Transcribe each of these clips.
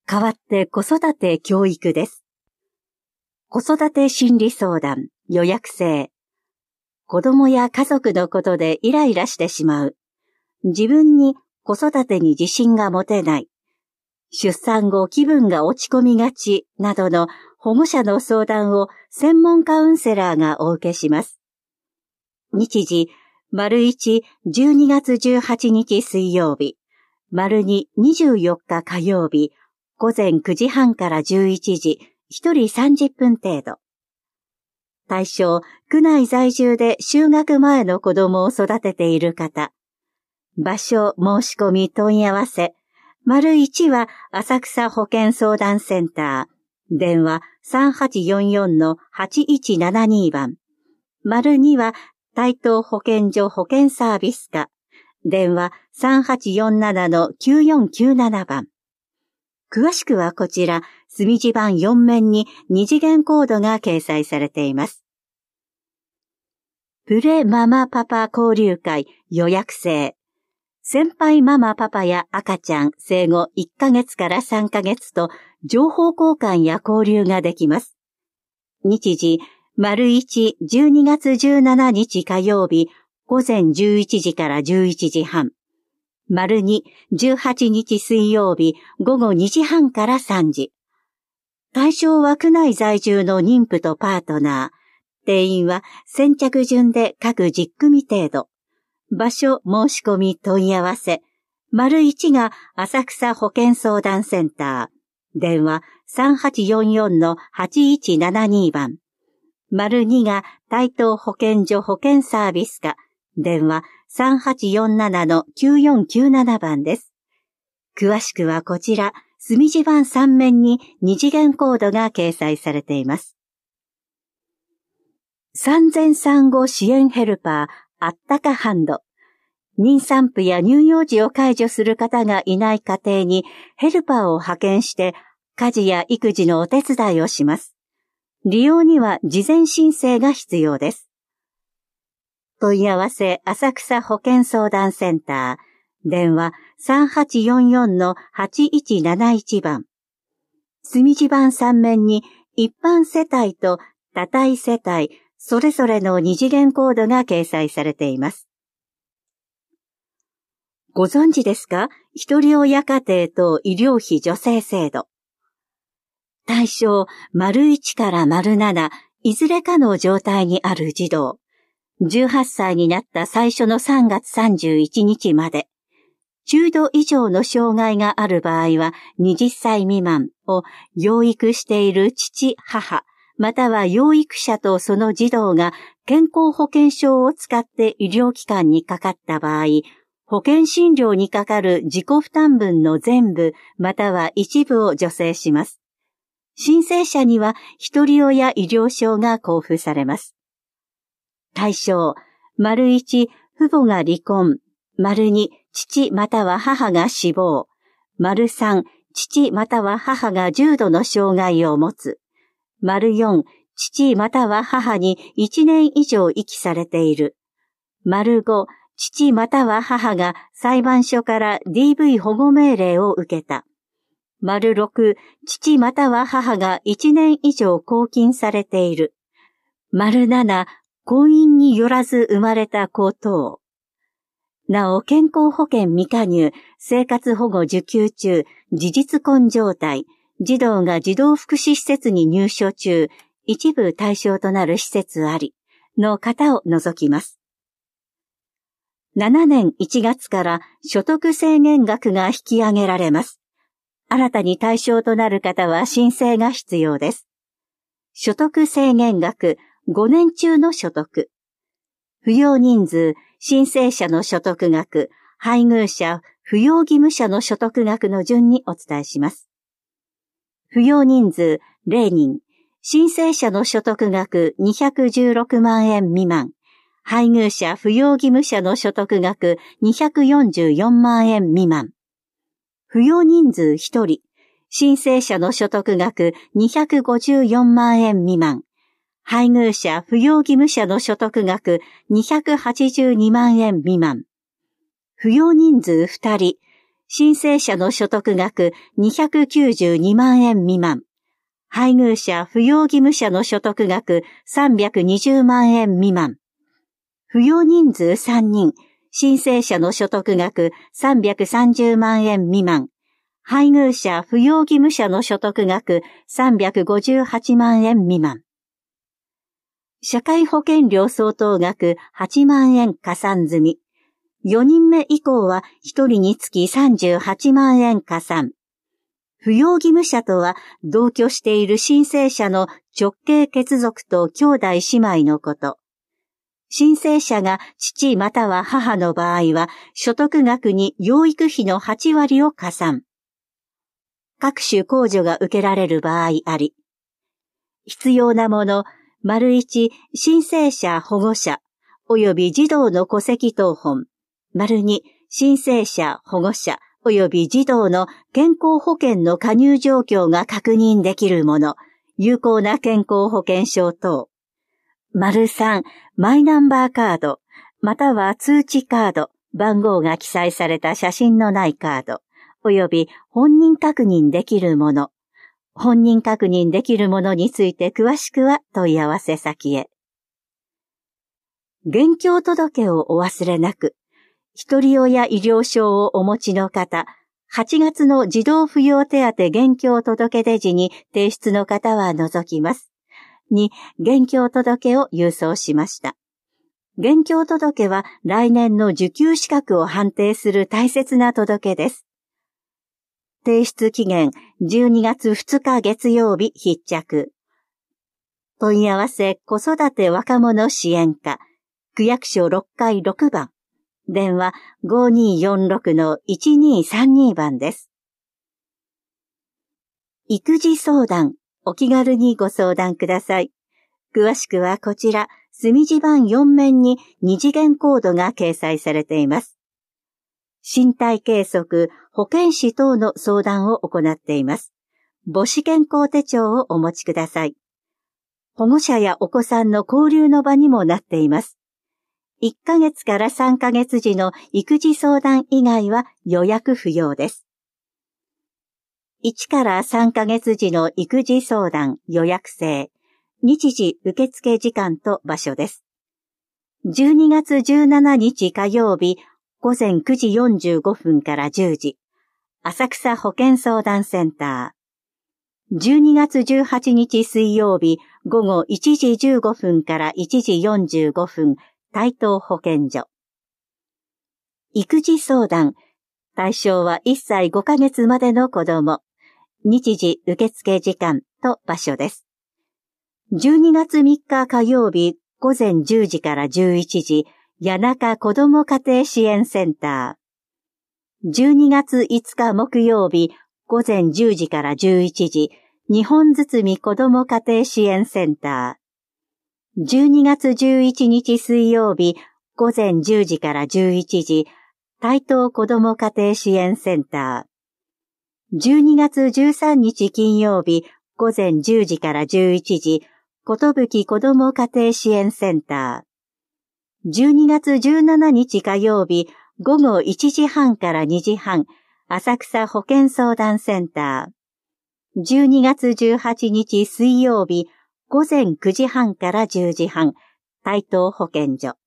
代わって子育て教育です。子育て心理相談予約制。子供や家族のことでイライラしてしまう。自分に子育てに自信が持てない。出産後気分が落ち込みがちなどの保護者の相談を専門カウンセラーがお受けします。日時、1、12月18日水曜日、2、24日火曜日、午前9時半から11時、1人30分程度。対象、区内在住で就学前の子供を育てている方。場所、申し込み、問い合わせ。1は浅草保健相談センター。電話3844-8172番。2は台東保健所保健サービス課。電話3847-9497番。詳しくはこちら、墨字盤4面に2次元コードが掲載されています。プレママパパ交流会予約制。先輩ママパパや赤ちゃん生後1ヶ月から3ヶ月と情報交換や交流ができます。日時、1、12月17日火曜日午前11時から11時半。2、18日水曜日午後2時半から3時。対象は区内在住の妊婦とパートナー。定員は先着順で各10組程度。場所、申し込み、問い合わせ。1が浅草保健相談センター。電話3844-8172番。2が台東保健所保健サービス課。電話3847-9497番です。詳しくはこちら、墨字盤3面に2次元コードが掲載されています。産前産後支援ヘルパー、あったかハンド。妊産婦や乳幼児を介助する方がいない家庭にヘルパーを派遣して家事や育児のお手伝いをします。利用には事前申請が必要です。問い合わせ浅草保健相談センター。電話3844-8171番。墨字盤3面に一般世帯と多体世帯、それぞれの2次元コードが掲載されています。ご存知ですか？一人親家庭と医療費助成制度。対象、1から7、いずれかの状態にある児童。18歳になった最初の3月31日まで。中度以上の障害がある場合は20歳未満を養育している父、母、または養育者とその児童が健康保険証を使って医療機関にかかった場合、保険診療にかかる自己負担分の全部または一部を助成します。申請者には一人親医療証が交付されます。対象、1、父母が離婚、2、父または母が死亡、3、父または母が重度の障害を持つ、4、父または母に1年以上遺棄されている、5、父または母が裁判所から DV 保護命令を受けた、6、父または母が1年以上拘禁されている、7、婚姻によらず生まれた子等。なお、健康保険未加入、生活保護受給中、事実婚状態、児童が児童福祉施設に入所中、一部対象となる施設あり、の方を除きます。7年1月から所得制限額が引き上げられます。新たに対象となる方は申請が必要です。所得制限額、5年中の所得。扶養人数、申請者の所得額、配偶者、扶養義務者の所得額の順にお伝えします。扶養人数0人、申請者の所得額216万円未満、配偶者、扶養義務者の所得額244万円未満。扶養人数1人、申請者の所得額254万円未満。配偶者、扶養義務者の所得額282万円未満。扶養人数2人、 申請者の所得額292万円未満。配偶者扶養義務者の所得額320万円未満。扶養人数3人。申請者の所得額330万円未満。配偶者扶養義務者の所得額358万円未満。社会保険料相当額8万円加算済み。4人目以降は1人につき38万円加算。扶養義務者とは同居している申請者の直系血族と兄弟姉妹のこと。申請者が父または母の場合は所得額に養育費の8割を加算。各種控除が受けられる場合あり。必要なもの、1、申請者保護者、及び児童の戸籍謄本。2、申請者保護者、及び児童の健康保険の加入状況が確認できるもの、有効な健康保険証等。3、マイナンバーカード、または通知カード、番号が記載された写真のないカード、及び本人確認できるもの。本人確認できるものについて詳しくは問い合わせ先へ。現況届をお忘れなく。一人親医療証をお持ちの方、8月の児童扶養手当現況届出時に提出の方は除きます。2、現況届を郵送しました。現況届は来年の受給資格を判定する大切な届です。提出期限12月2日月曜日必着。問い合わせ子育て若者支援課、区役所6階6番。電話 5246-1232 番です。育児相談、お気軽にご相談ください。詳しくはこちら、墨字盤4面に2次元コードが掲載されています。身体計測、保健師等の相談を行っています。母子健康手帳をお持ちください。保護者やお子さんの交流の場にもなっています。1ヶ月から3ヶ月時の育児相談以外は予約不要です。1から3ヶ月時の育児相談予約制。日時受付時間と場所です。12月17日火曜日午前9時45分から10時。浅草保健相談センター。12月18日水曜日午後1時15分から1時45分。台東保健所。育児相談。対象は1歳5ヶ月までの子供。日時受付時間と場所です。12月3日火曜日午前10時から11時、谷中子ども家庭支援センター。12月5日木曜日午前10時から11時、日本堤子ども家庭支援センター。12月11日水曜日午前10時から11時、台東子ども家庭支援センター。12月13日金曜日午前10時から11時、ことぶき子ども家庭支援センター。12月17日火曜日午後1時半から2時半、浅草保健相談センター。12月18日水曜日午前9時半から10時半、台東保健所。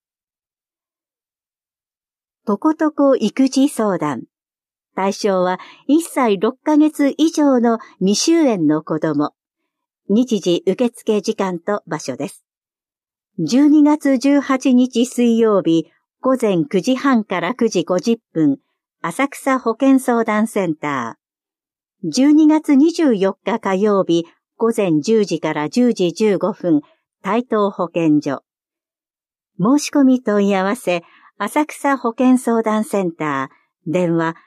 とことこ育児相談。対象は1歳6ヶ月以上の未就園の子供。日時受付時間と場所です。12月18日水曜日午前9時半から9時50分、浅草保健相談センター。12月24日火曜日午前10時から10時15分、台東保健所。申し込み問い合わせ、浅草保健相談センター、電話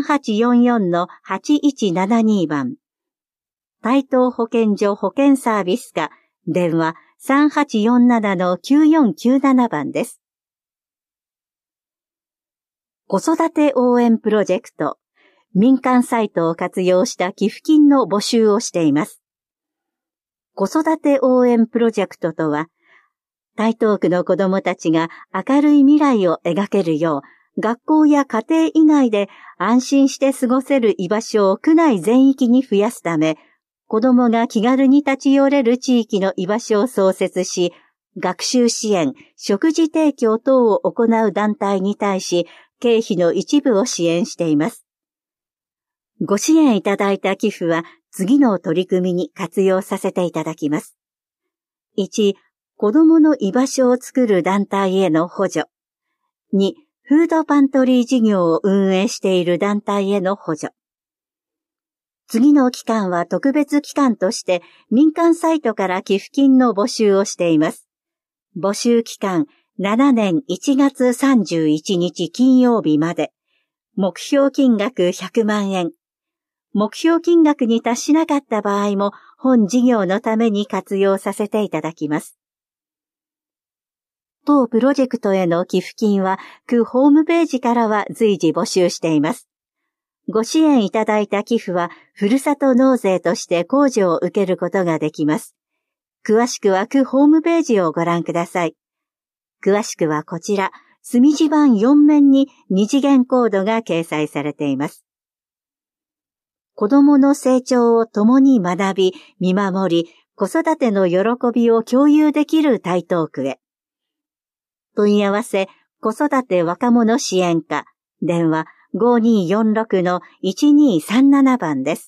3844-8172 番。台東保健所保健サービス課、電話 3847-9497 番です。子育て応援プロジェクト、民間サイトを活用した寄付金の募集をしています。子育て応援プロジェクトとは、台東区の子どもたちが明るい未来を描けるよう、 学校や家庭以外で安心して過ごせる居場所を区内全域に増やすため、子どもが気軽に立ち寄れる地域の居場所を創設し、学習支援、食事提供等を行う団体に対し、経費の一部を支援しています。ご支援いただいた寄付は次の取り組みに活用させていただきます。1、子どもの居場所を作る団体への補助。2、フードパントリー事業を運営している団体への補助。次の期間は特別期間として民間サイトから寄付金の募集をしています。募集期間7年1月31日金曜日まで。目標金額100万円。目標金額に達しなかった場合も本事業のために活用させていただきます。当プロジェクトへの寄付金は区ホームページからは随時募集しています。ご支援いただいた寄付はふるさと納税として控除を受けることができます。詳しくは区ホームページをご覧ください。詳しくはこちら、墨字盤4面に二次元コードが掲載されています。子どもの成長を共に学び、見守り、子育ての喜びを共有できる台東区へ。問い合わせ、子育て若者支援課、電話5246-1237番です。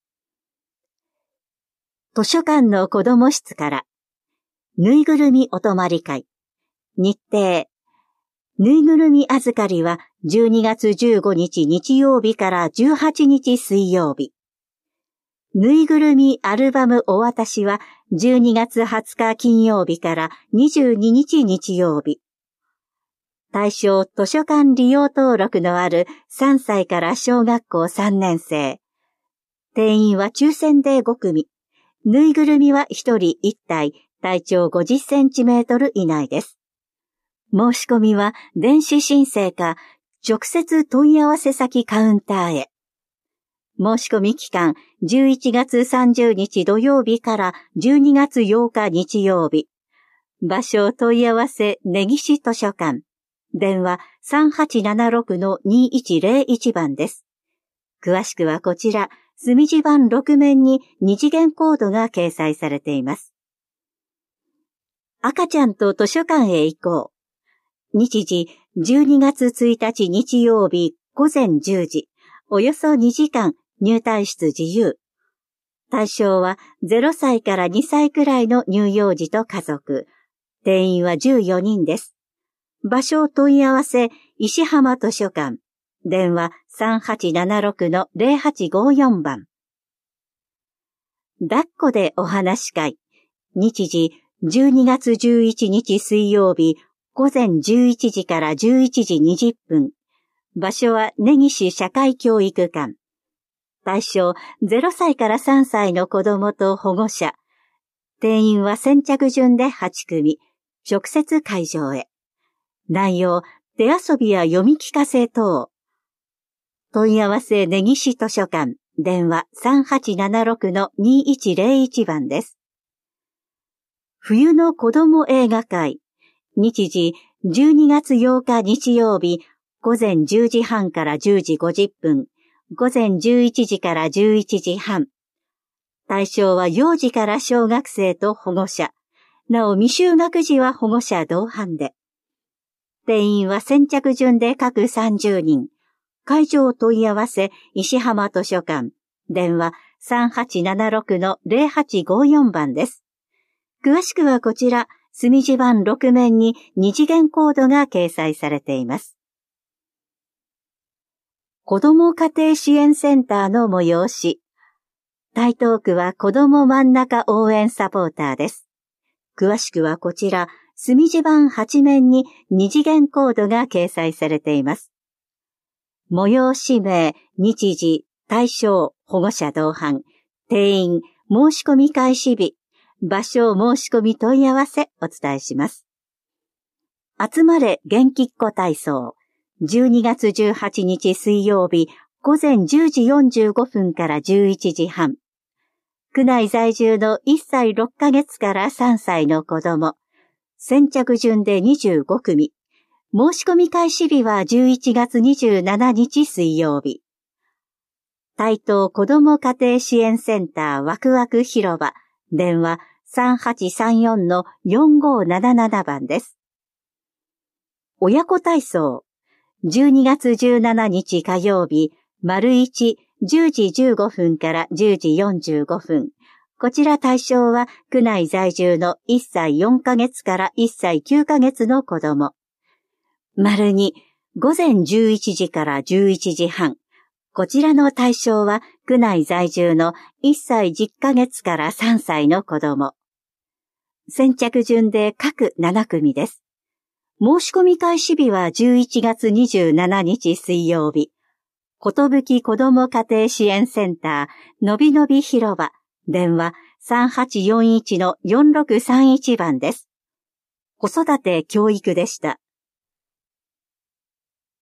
図書館の子ども室から、ぬいぐるみお泊まり会。日程。ぬいぐるみ預かりは12月15日日曜日から18日水曜日。ぬいぐるみアルバムお渡しは12月20日金曜日から22日日曜日。対象図書館利用登録のある3歳から小学校3年生。定員は抽選で5組。ぬいぐるみは1人1体、体長50センチメートル以内です。申し込みは電子申請か直接問い合わせ先カウンターへ。申し込み期間11月30日土曜日から12月8日日曜日。場所問い合わせ根岸図書館。電話3876-2101番です。詳しくはこちら、墨字盤6面に二次元コードが掲載されています。赤ちゃんと図書館へ行こう。日時12月1日日曜日午前10時、およそ2時間入退室自由。対象は0歳から2歳くらいの乳幼児と家族。定員は14人です。場所問い合わせ、石浜図書館。電話3876-0854番。抱っこでお話会。日時12月11日水曜日午前11時から11時20分。場所は根岸社会教育館。対象0歳から3歳の子供と保護者。定員は先着順で8組。直接会場へ。内容、手遊びや読み聞かせ等。問い合わせ根岸図書館。電話3876-2101番です。冬の子供映画会。日時12月8日日曜日午前10時半から10時50分。午前11時から11時半。対象は幼児から小学生と保護者。なお未就学児は保護者同伴で。定員は先着順で各30人。会場問い合わせ、石浜図書館。電話3876-0854番です。詳しくはこちら、墨字盤6面に二次元コードが掲載されています。子ども家庭支援センターの催し。台東区は子ども真ん中応援サポーターです。詳しくはこちら、墨字盤8面に二次元コードが掲載されています。催し名、日時、対象、保護者同伴、定員、申し込み開始日、場所申し込み問い合わせお伝えします。集まれ元気っ子体操、12月18日水曜日午前10時45分から11時半。区内在住の1歳6ヶ月から3歳の子供。先着順で25組。 申し込み開始日は11月27日水曜日。台東子ども家庭支援センターワクワク広場、電話3834-4577番です。親子体操、12月17日火曜日、丸1、10時15分から10時45分。こちら対象は区内在住の1歳4ヶ月から1歳9ヶ月の子供。丸2、午前11時から11時半。こちらの対象は区内在住の1歳10ヶ月から3歳の子供。先着順で各7組です。申し込み開始日は11月27日水曜日。ことぶき子ども家庭支援センターのびのび広場、電話3841-4631番です。子育て教育でした。